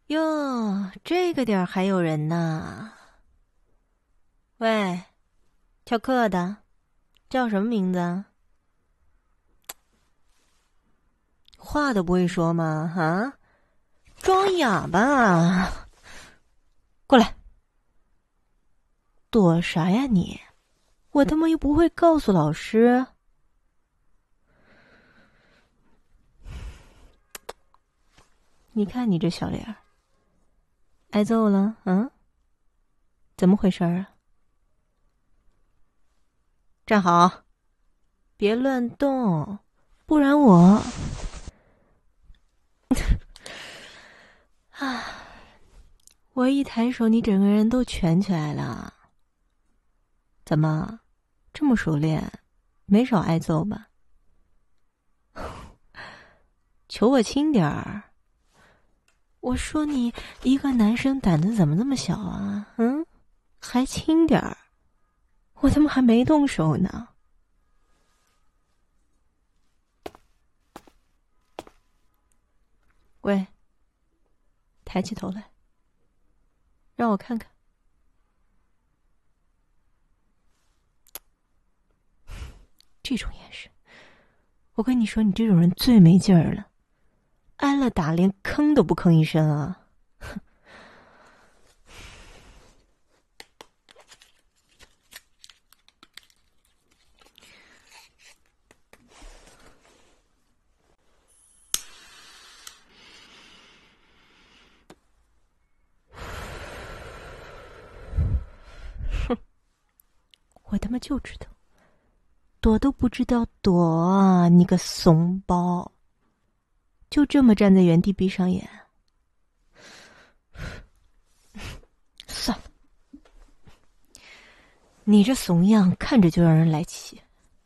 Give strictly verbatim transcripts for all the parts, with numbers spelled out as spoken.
哟，这个点儿还有人呢。喂，翘课的，叫什么名字？话都不会说吗？啊，装哑巴啊！过来，躲啥呀你？我他妈又不会告诉老师。你看你这小脸儿，挨揍了？嗯？怎么回事啊？站好，别乱动，不然我……啊！我一抬手，你整个人都蜷起来了。怎么，这么熟练，没少挨揍吧？求我轻点儿。我说你一个男生胆子怎么这么小啊？嗯，还轻点儿。我他妈还没动手呢。喂，抬起头来，让我看看。这种眼神，我跟你说，你这种人最没劲儿了。挨了打，连吭都不吭一声啊！哼，我他妈就知道，躲都不知道躲啊！你个怂包，就这么站在原地闭上眼。算了，你这怂样看着就让人来气。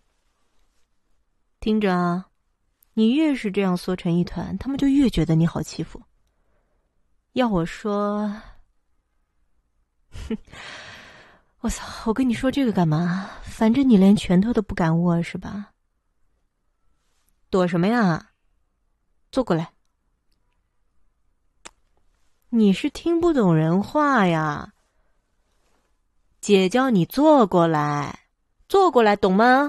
听着啊，你越是这样缩成一团，他们就越觉得你好欺负。要我说，哼，我操！我跟你说这个干嘛？反正你连拳头都不敢握是吧？躲什么呀？坐过来。你是听不懂人话呀？姐叫你坐过来，坐过来，懂吗？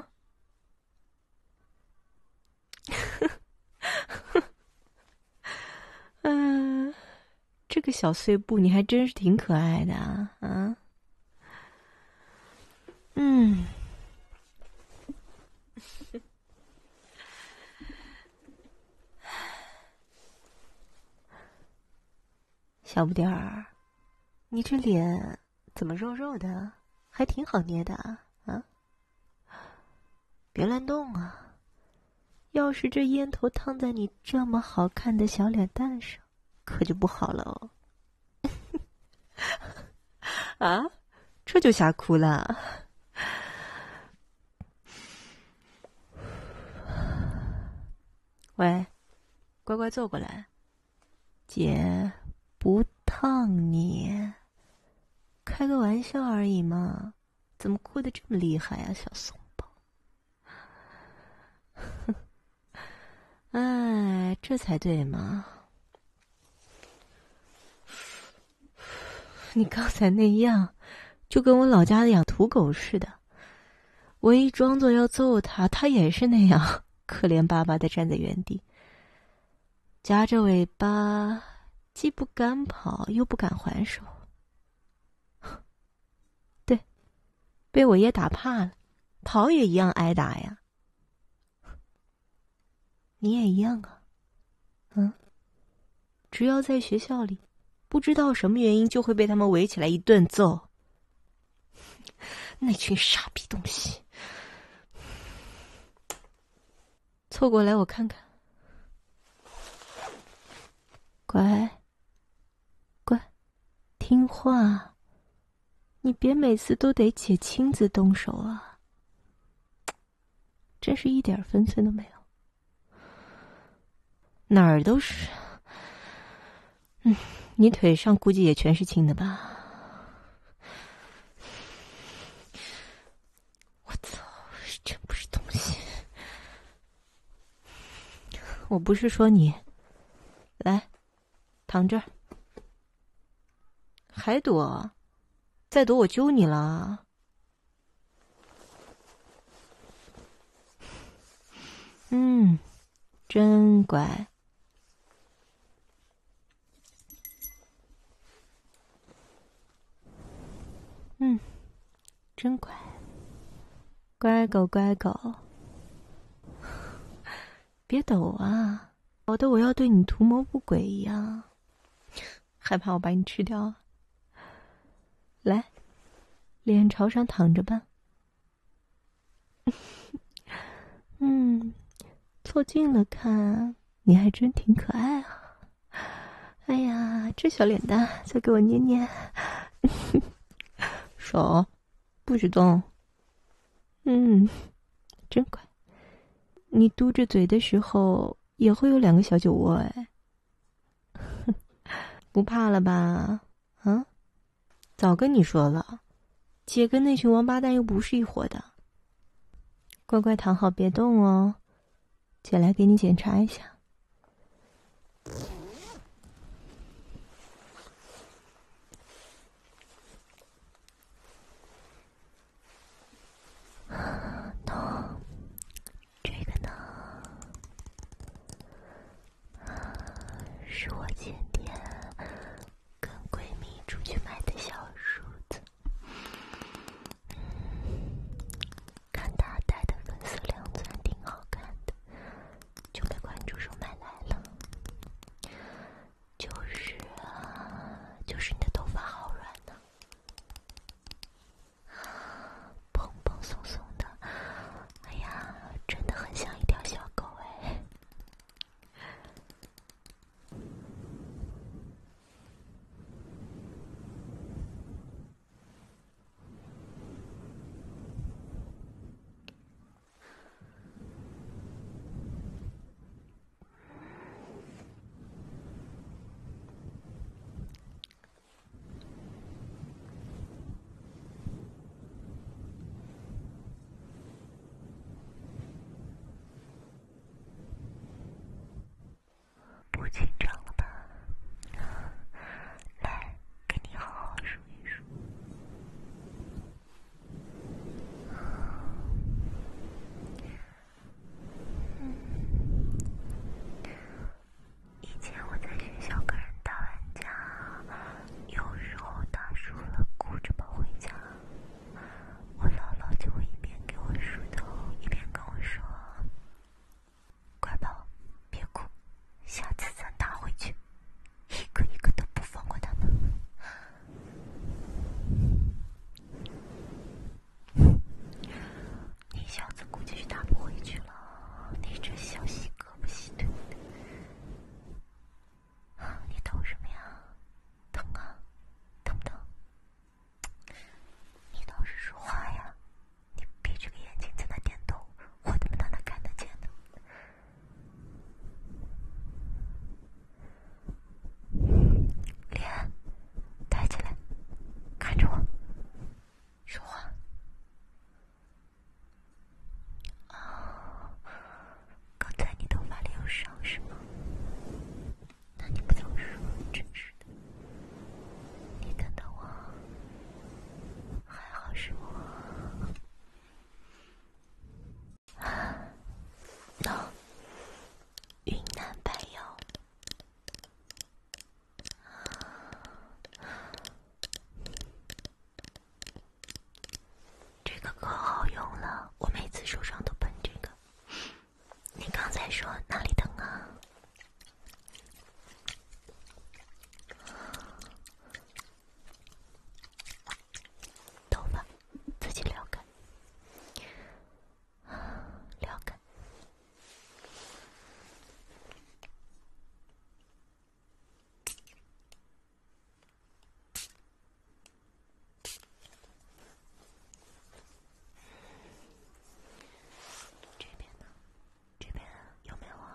嗯、呃，这个小碎步你还真是挺可爱的啊！啊，嗯，小不点儿，你这脸怎么肉肉的？还挺好捏的啊！啊，别乱动啊！要是这烟头烫在你这么好看的小脸蛋上，可就不好了哦。啊，这就吓哭了。喂，乖乖坐过来，姐不烫你，开个玩笑而已嘛，怎么哭得这么厉害啊，小怂包？哎，这才对嘛！你刚才那样，就跟我老家的养土狗似的。我一装作要揍他，他也是那样，可怜巴巴的站在原地，夹着尾巴，既不敢跑，又不敢还手。对，被我爷打怕了，跑也一样挨打呀。你也一样啊，嗯，只要在学校里，不知道什么原因就会被他们围起来一顿揍。那群傻逼东西！凑过来，我看看。乖，乖，听话。你别每次都得姐亲自动手啊，真是一点分寸都没有。哪儿都是。嗯，你腿上估计也全是青的吧？我操，真不是东西！我不是说你，来，躺这儿， 还躲？再躲我揪你了。嗯，真乖。嗯，真乖。乖狗乖狗。别抖啊，搞得我要对你图谋不轨一样。害怕我把你吃掉啊？来，脸朝上躺着吧。嗯，凑近了看，你还真挺可爱啊。哎呀，这小脸蛋，再给我捏捏。手，不许动。嗯，真乖。你嘟着嘴的时候，也会有两个小酒窝哎。不怕了吧？啊？早跟你说了，姐跟那群王八蛋又不是一伙的。乖乖躺好，别动哦。姐来给你检查一下。喏，这个呢，是我前天跟闺蜜出去买的小梳子。看她戴的粉色两钻挺好看的，就没管住手买来了。就是啊，就是你的头发好软呢，蓬蓬松松的，哎呀，真的很像一条小狗哎。不紧张了吧？来，给你好好数一数。以前我在学校跟人打完架，有时候打输了，哭着跑回家，我姥姥就会一边给我梳头，一边跟我说：“乖宝，别哭，下次咱打回去，一个一个都不放过他们。”你小子估计是打不回去了，你这小细胳膊细腿的。你抖什么呀？疼啊？疼不疼？你倒是说话呀！你闭着个眼睛在那点头，我怎么让他看得见呢？脸抬起来，看着我，说话。啊，刚才你头发里有伤是吗？那你不早说，真是的。你等等我，还好是我。喏，云南白药。这个可好用了，我每次手上都喷这个。你刚才说哪里疼啊？头发自己撩开，撩开。这边呢？这边有没有啊？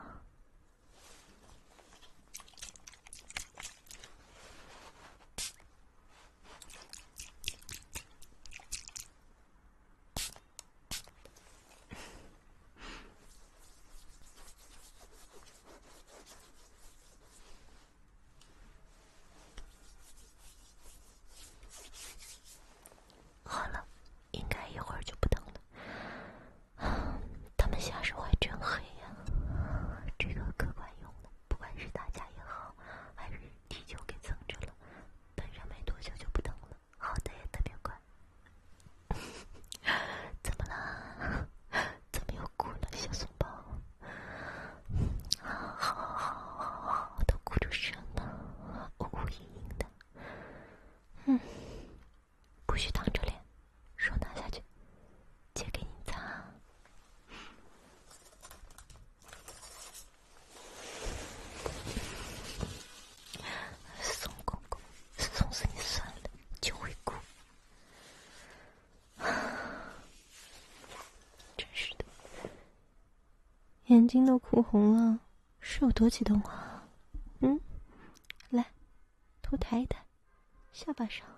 眼睛都哭红了，是有多激动啊？嗯，来，头抬一抬，下巴上，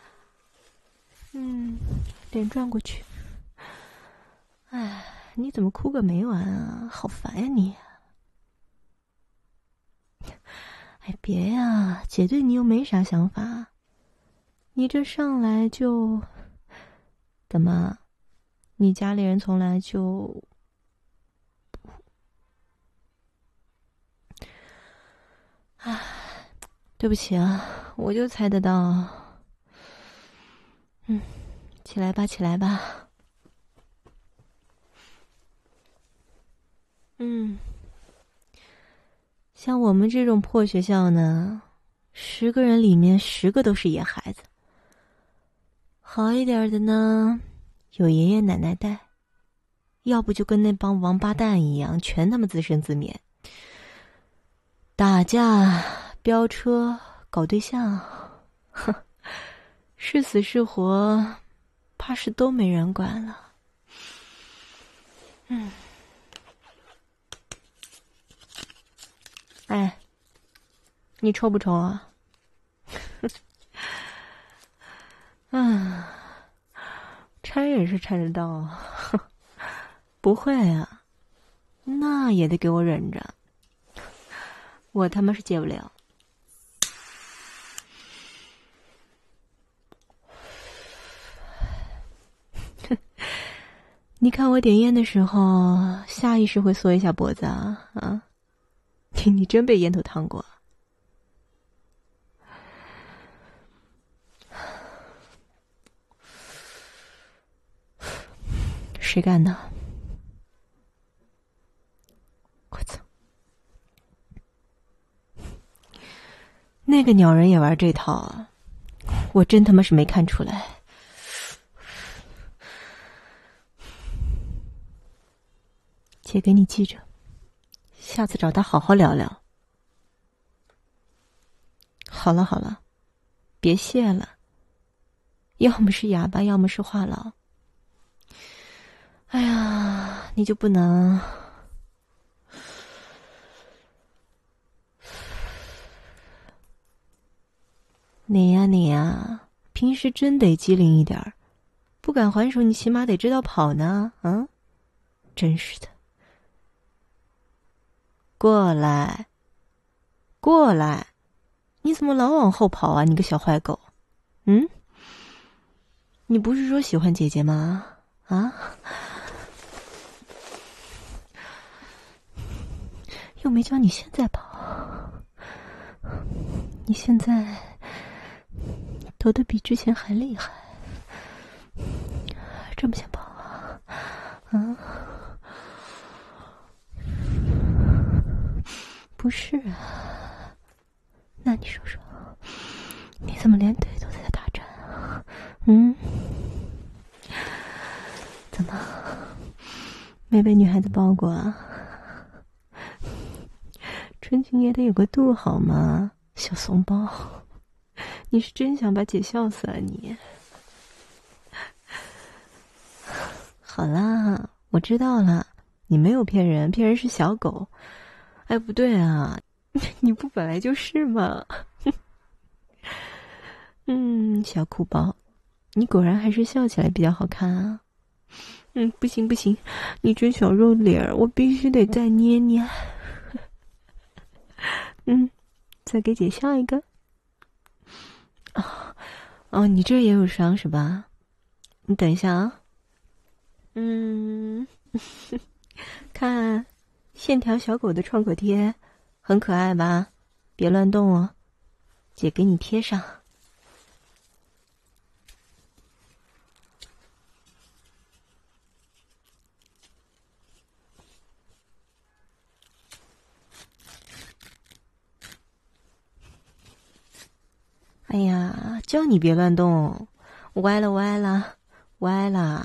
嗯，脸转过去。哎，你怎么哭个没完啊？好烦呀你！哎，别呀，姐对你又没啥想法，你这上来就……怎么？你家里人从来就……唉，对不起啊，我就猜得到。嗯，起来吧，起来吧。嗯，像我们这种破学校呢，十个人里面十个都是野孩子。好一点的呢，有爷爷奶奶带，要不就跟那帮王八蛋一样，全他妈自生自灭。打架、飙车、搞对象，哼，是死是活，怕是都没人管了。嗯，哎，你抽不抽啊？啊，拆也是拆得到，不会啊，那也得给我忍着，我他妈是戒不了。你看我点烟的时候，下意识会缩一下脖子啊啊！你你真被烟头烫过？谁干的？我操！那个鸟人也玩这套啊！我真他妈是没看出来。姐给你记着，下次找他好好聊聊。好了好了，别谢了。要么是哑巴，要么是话痨。哎呀，你就不能……你呀你呀，平时真得机灵一点儿，不敢还手，你起码得知道跑呢。啊，真是的。过来，过来，你怎么老往后跑啊？你个小坏狗！嗯，你不是说喜欢姐姐吗？啊？又没叫你现在跑，你现在抖得比之前还厉害，这么想跑啊？啊？不是啊，那你说说，你怎么连腿都在打颤啊？嗯？怎么没被女孩子抱过啊？纯情也得有个度好吗？小怂包，你是真想把姐笑死啊你？好啦，我知道了，你没有骗人，骗人是小狗。哎，不对啊，你不本来就是吗？嗯，小哭包，你果然还是笑起来比较好看啊。嗯，不行不行，你这小肉脸儿，我必须得再捏捏。嗯，再给姐笑一个。哦哦，你这也有伤是吧？你等一下啊。嗯，看，线条小狗的创可贴，很可爱吧？别乱动哦，姐给你贴上。哎呀，叫你别乱动，歪了歪了，歪了。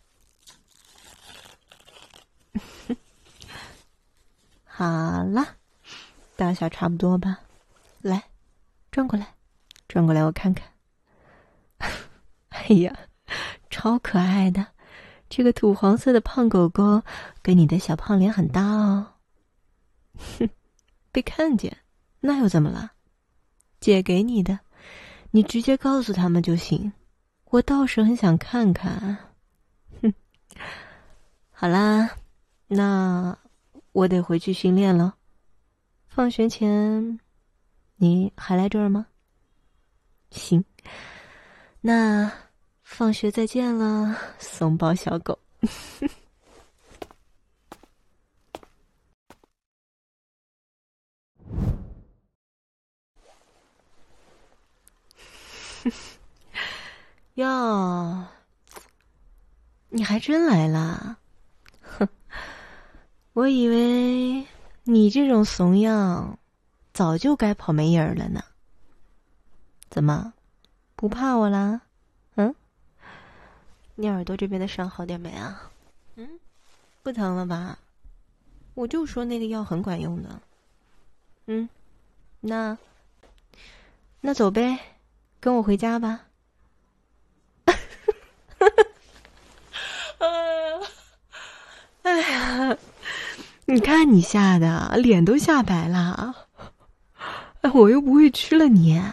好了，大小差不多吧？来，转过来，转过来，我看看。哎呀，超可爱的， 这个土黄色的胖狗狗跟你的小胖脸很搭哦。哼，被看见，那又怎么了？姐给你的，你直接告诉他们就行。我倒是很想看看。哼，好啦，那我得回去训练了。放学前，你还来这儿吗？行，那放学再见了，怂包小狗。哟，你还真来啦！哼，我以为你这种怂样，早就该跑没影儿了呢。怎么，不怕我啦？嗯？你耳朵这边的伤好点没啊？嗯？不疼了吧？我就说那个药很管用的。嗯，那那走呗，跟我回家吧。哎呀，你看你吓的，脸都吓白了。哎，我又不会吃了你。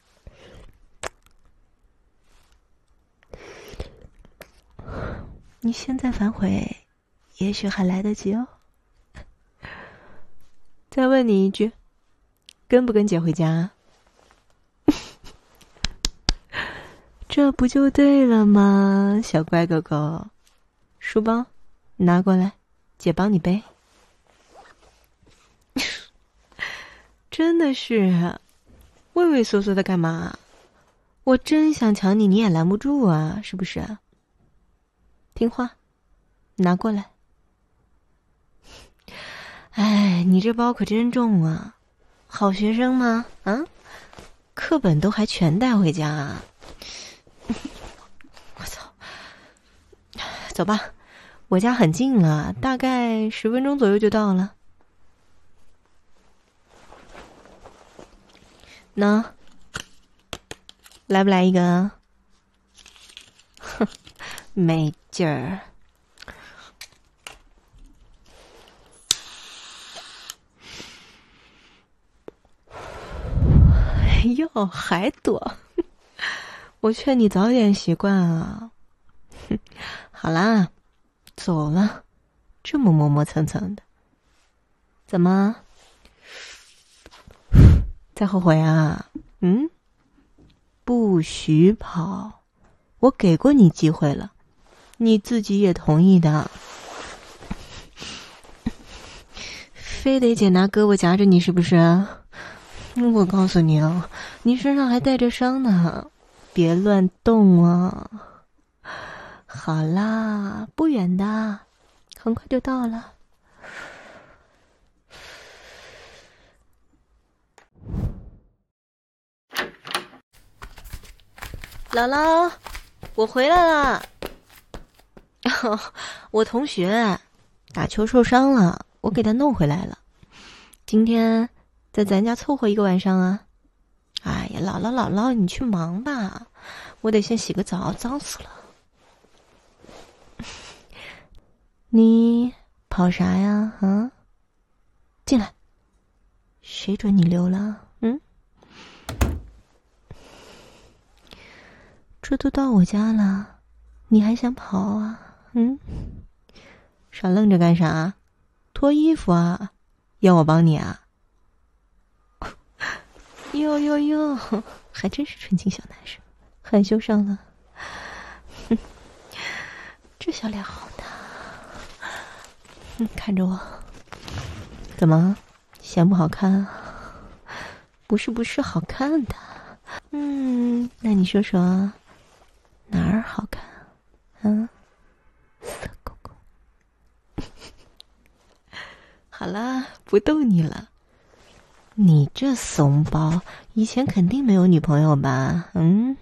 你现在反悔，也许还来得及哦。再问你一句，跟不跟姐回家？这不就对了吗，小乖狗狗。书包拿过来，姐帮你背。真的是畏畏缩缩的干嘛？我真想抢你，你也拦不住啊，是不是？听话，拿过来。哎，你这包可真重啊！好学生吗？啊，课本都还全带回家啊！我操！走吧，我家很近了，大概十分钟左右就到了。那来不来一个？哼，没劲儿。哎呦，还躲？我劝你早点习惯啊。哼，好啦，走了，这么磨磨蹭蹭的，怎么？在后悔啊？嗯？不许跑！我给过你机会了，你自己也同意的。非得姐拿胳膊夹着你是不是？我告诉你啊，你身上还带着伤呢，别乱动啊！好啦，不远的，很快就到了。姥姥，我回来了。我同学打球受伤了，我给他弄回来了。今天在咱家凑合一个晚上啊。哎呀，姥姥姥姥，你去忙吧，我得先洗个澡，脏死了。你跑啥呀？啊，进来。谁准你溜了？嗯？这都到我家了，你还想跑啊？嗯？傻愣着干啥？脱衣服啊？要我帮你啊？哟哟哟，还真是纯情小男生，害羞上了。哼，这小脸好大。嗯，看着我，怎么嫌不好看啊？不是不是，好看的。嗯，那你说说哪儿好看？嗯，色狗狗。好啦，不逗你了。你这怂包，以前肯定没有女朋友吧？嗯，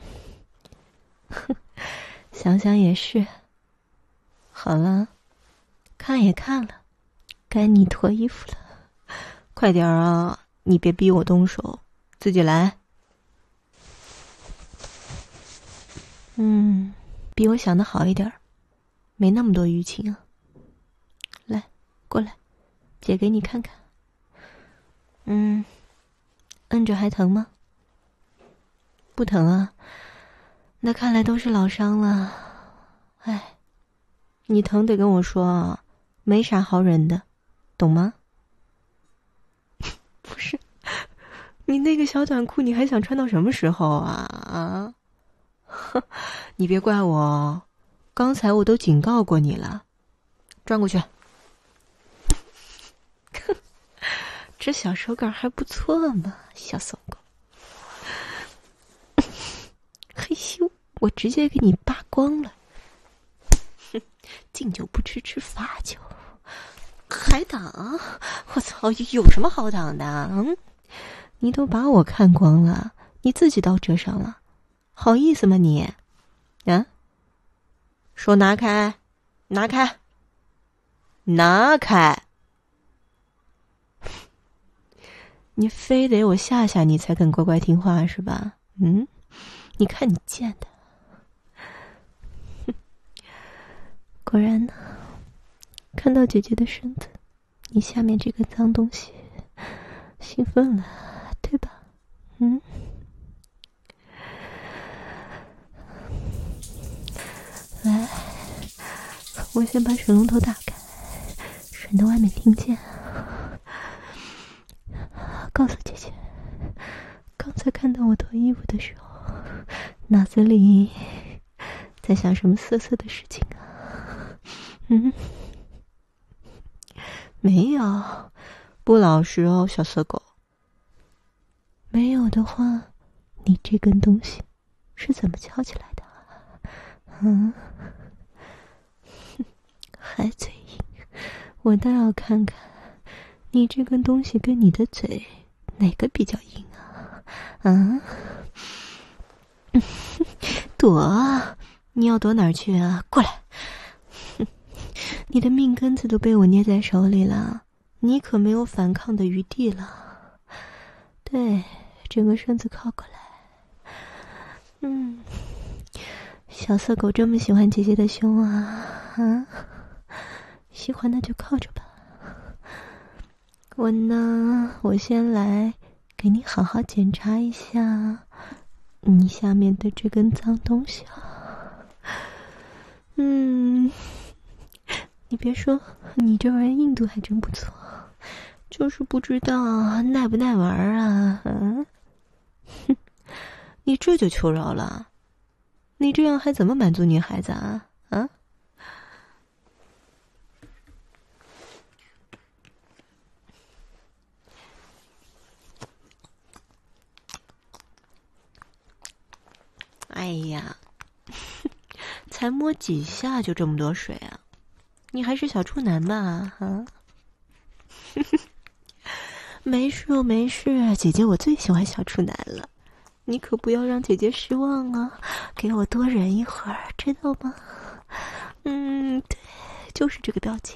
想想也是。好了，看也看了，该你脱衣服了。快点啊，你别逼我动手，自己来。嗯，比我想的好一点， 没那么多淤青啊。来，过来，姐给你看看。嗯，摁着还疼吗？不疼啊，那看来都是老伤了。哎，你疼得跟我说啊，没啥好忍的，懂吗？不是，你那个小短裤你还想穿到什么时候啊？啊，你别怪我哦，刚才我都警告过你了。转过去。这小手感还不错嘛，小骚狗。嘿咻，我直接给你扒光了。敬酒不吃吃罚酒，还挡？我操，有什么好挡的？嗯，你都把我看光了，你自己倒折上了，好意思吗你？啊？手拿开，拿开，拿开！你非得我吓吓你才肯乖乖听话是吧？嗯，你看你贱的。果然呢，看到姐姐的身子，你下面这个脏东西兴奋了，对吧？嗯。来，我先把水龙头打开，省得外面听见。告诉姐姐，刚才看到我脱衣服的时候，脑子里在想什么色色的事情啊？嗯，没有，不老实哦，小色狗。没有的话，你这根东西是怎么翘起来的？嗯，还嘴硬，我倒要看看你这根东西跟你的嘴哪个比较硬啊？啊？躲啊！你要躲哪儿去啊？过来！你的命根子都被我捏在手里了，你可没有反抗的余地了。对，整个身子靠过来。嗯，小色狗这么喜欢姐姐的胸啊？啊？喜欢那就靠着吧。我呢，我先来给你好好检查一下你下面的这根脏东西啊。嗯，你别说，你这玩意硬度还真不错，就是不知道耐不耐玩啊。嗯，哼，你这就求饶了？你这样还怎么满足女孩子啊？啊？哎呀，才摸几下就这么多水啊！你还是小处男吧？啊？没事哦，没事，姐姐我最喜欢小处男了，你可不要让姐姐失望啊！给我多忍一会儿，知道吗？嗯，对，就是这个表情。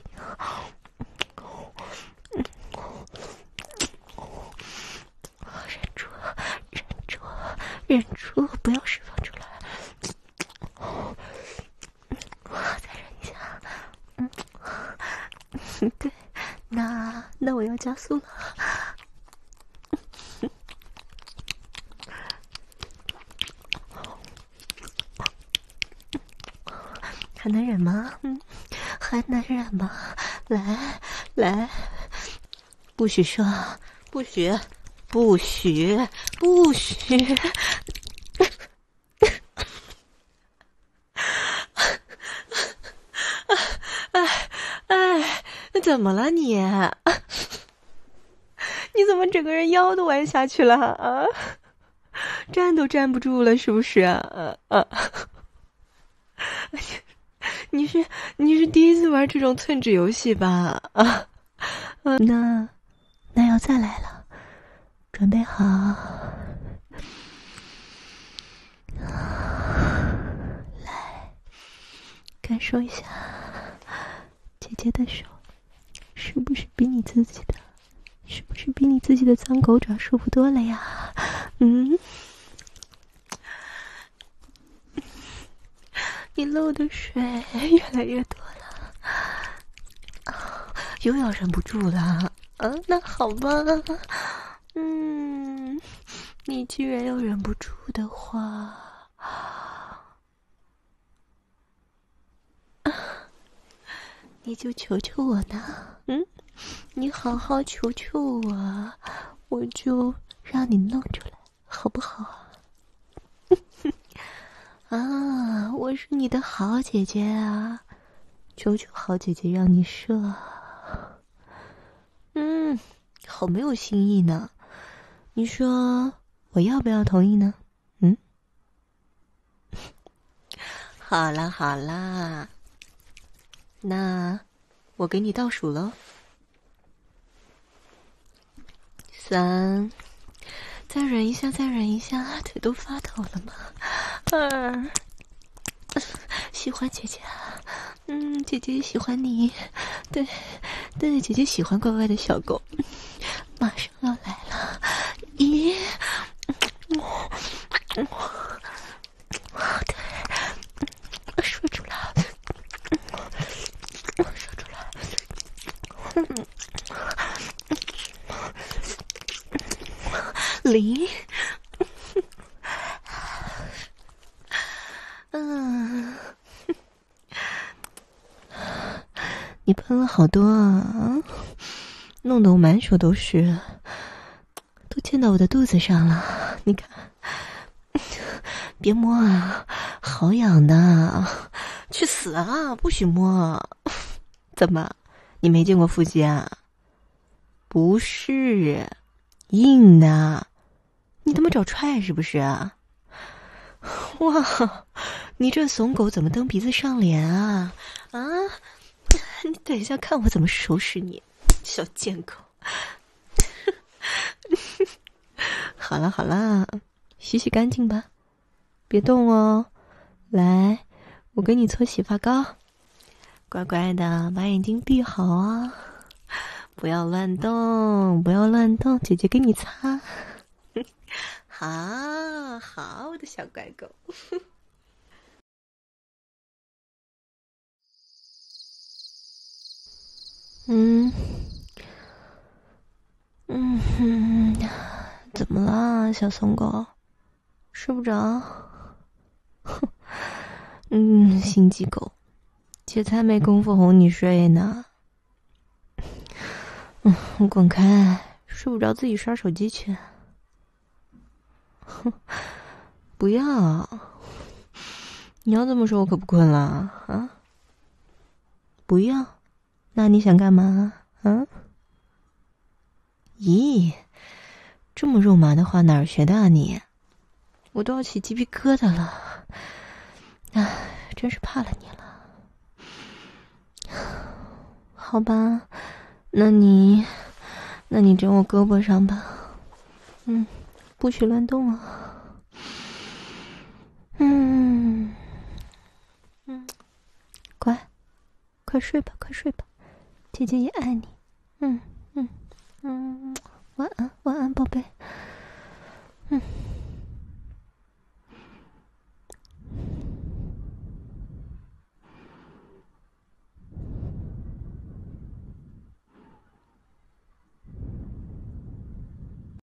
忍住，忍住，忍住，不要释放出来。再忍一下。嗯，对，那那我要加速了。还能忍吗？嗯，还能忍吗？来来，不许说，不许，不许，不许！哎哎，怎么了你？你怎么整个人腰都弯下去了啊？站都站不住了，是不是啊？啊！你是你是第一次玩这种寸指游戏吧？啊，呃、那那要再来了，准备好，来感受一下姐姐的手，是不是比你自己的，是不是比你自己的脏狗爪舒服多了呀？嗯。 你漏的水越来越多了，啊，又要忍不住了。啊，那好吧，嗯，你既然要忍不住的话，啊，你就求求我呢，嗯，你好好求求我，我就让你弄出来，好不好啊？啊，我是你的好姐姐啊，求求好姐姐让你射。嗯，好没有新意呢。你说我要不要同意呢？嗯，好啦好啦，那我给你倒数喽。三，再忍一下，再忍一下，腿都发抖了吗？二，喜欢姐姐啊，嗯，姐姐喜欢你，对，对，姐姐喜欢乖乖的小狗，马上要来了，一，对，说出来，说出来，零，嗯，你喷了好多啊，弄得我满手都是，都溅到我的肚子上了。你看，别摸啊，好痒的，去死啊！不许摸。怎么，你没见过腹肌啊？不是，硬的，你他妈找踹是不是啊？哇，你这怂狗怎么蹬鼻子上脸啊？啊，你等一下看我怎么收拾你，小贱狗。好了好了，洗洗干净吧，别动哦。来，我给你搓洗发膏，乖乖的把眼睛闭好啊，不要乱动，不要乱动，姐姐给你擦。好好，我的小乖狗。嗯嗯哼，怎么啦，小松狗？睡不着？嗯，心机狗，姐才没工夫哄你睡呢。嗯，滚开，睡不着自己刷手机去。哼，不要，你要这么说，我可不困了啊！不要，那你想干嘛啊？咦，这么肉麻的话哪儿学的啊你？我都要起鸡皮疙瘩了，唉，真是怕了你了。好吧，那你，那你枕我胳膊上吧，嗯，不许乱动啊。嗯嗯，乖，快睡吧，快睡吧，姐姐也爱你。嗯嗯嗯，晚安，晚安，宝贝。嗯。